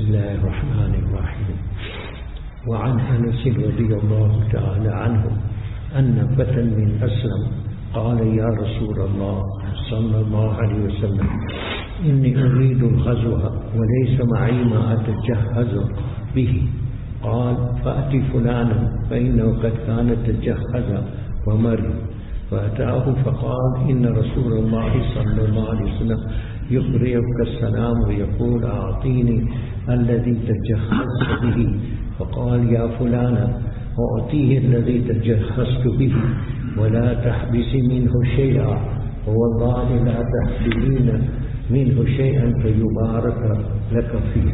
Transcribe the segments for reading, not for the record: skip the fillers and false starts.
الله الرحمن الرحيم. وعن أنس رضي الله تعالى عنه أن فتى من أسلم قال يا رسول الله صلى الله عليه وسلم إني أريد الغزو وليس معي ما أتجهز به. قال فأت فلانا فإنه قد كان تجهز ومرض. فأتاه فقال إن رسول الله صلى الله عليه وسلم يقرئك السلام ويقول أعطيني الذي تجهزت به. فقال يا فلانا أعطيه الذي تجهزت به ولا تحبسي منه شيئا والله لا تحسبين منه شيئا فيبارك لك فيه.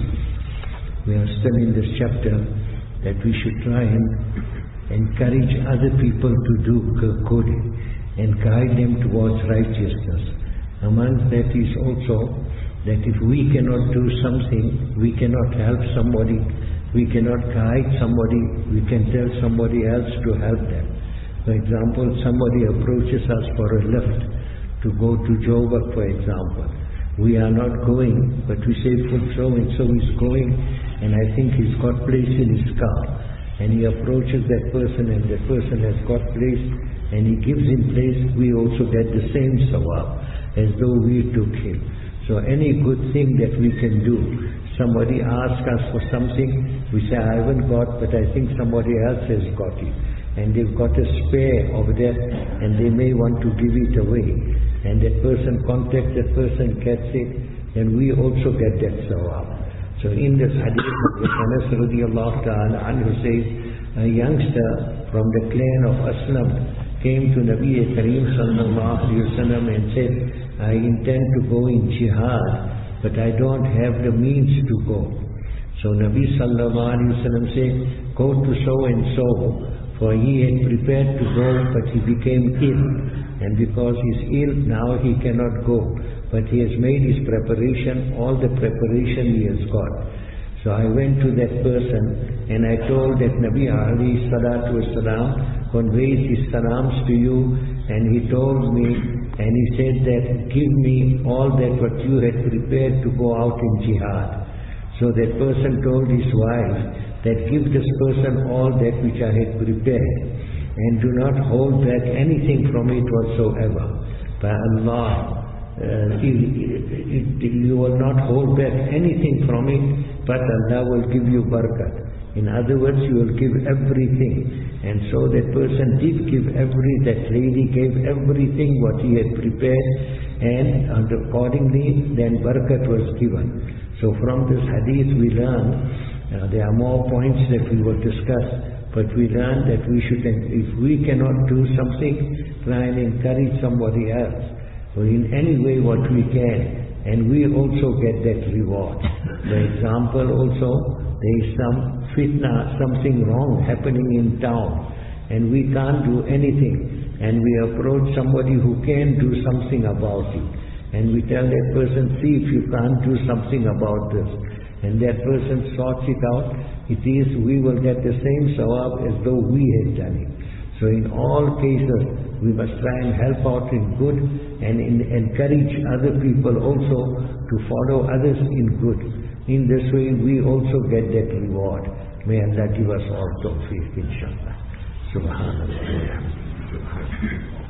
We are still in this chapter that we should try and encourage other people to do good and guide them towards righteousness. Amongst that is also that if we cannot do something, we cannot help somebody, we cannot guide somebody, we can tell somebody else to help them. For example, somebody approaches us for a lift to go to Joburg, for example. We are not going, but we say so and so is going, and I think he's got place in his car. And he approaches that person and that person has got place and he gives him place, we also get the same sawab as though we took him. So any good thing that we can do, somebody asks us for something, we say I haven't got, but I think somebody else has got it. And they've got a spare of that and they may want to give it away. And that person contacts that person, gets it, and we also get that sawab. So in this hadith, Anas radiallahu ta'ala anhu says, a youngster from the clan of Aslam came to Nabi Kareem sallallahu alayhi wa sallam and said, I intend to go in jihad, but I don't have the means to go. So Nabi sallallahu alayhi wa sallam said, go to so and so, for he had prepared to go, but he became ill. And because he's ill, now he cannot go. But he has made his preparation, all the preparation he has got. So I went to that person and I told that Nabi alayhi salatu wasalam conveys his salams to you, and he told me, and he said that give me all that what you had prepared to go out in jihad. So that person told his wife that give this person all that which I had prepared, and do not hold back anything from it whatsoever. By Allah, you will not hold back anything from it, but Allah will give you barakat. In other words, you will give everything. And so that person did give that lady gave everything what he had prepared, and accordingly then barakat was given. So from this hadith we learn, there are more points that we will discuss, but we learn that we should, if we cannot do something, try and encourage somebody else, or in any way what we can, and we also get that reward. For example, also, there is some fitna, something wrong happening in town, and we can't do anything, and we approach somebody who can do something about it, and we tell that person, see if you can't do something about this, and that person sorts it out, we will get the same sawab as though we had done it. So in all cases, we must try and help out in good and encourage other people also to follow others in good. In this way, we also get that reward. May Allah give us all tawfiq, inshallah. Subhanallah.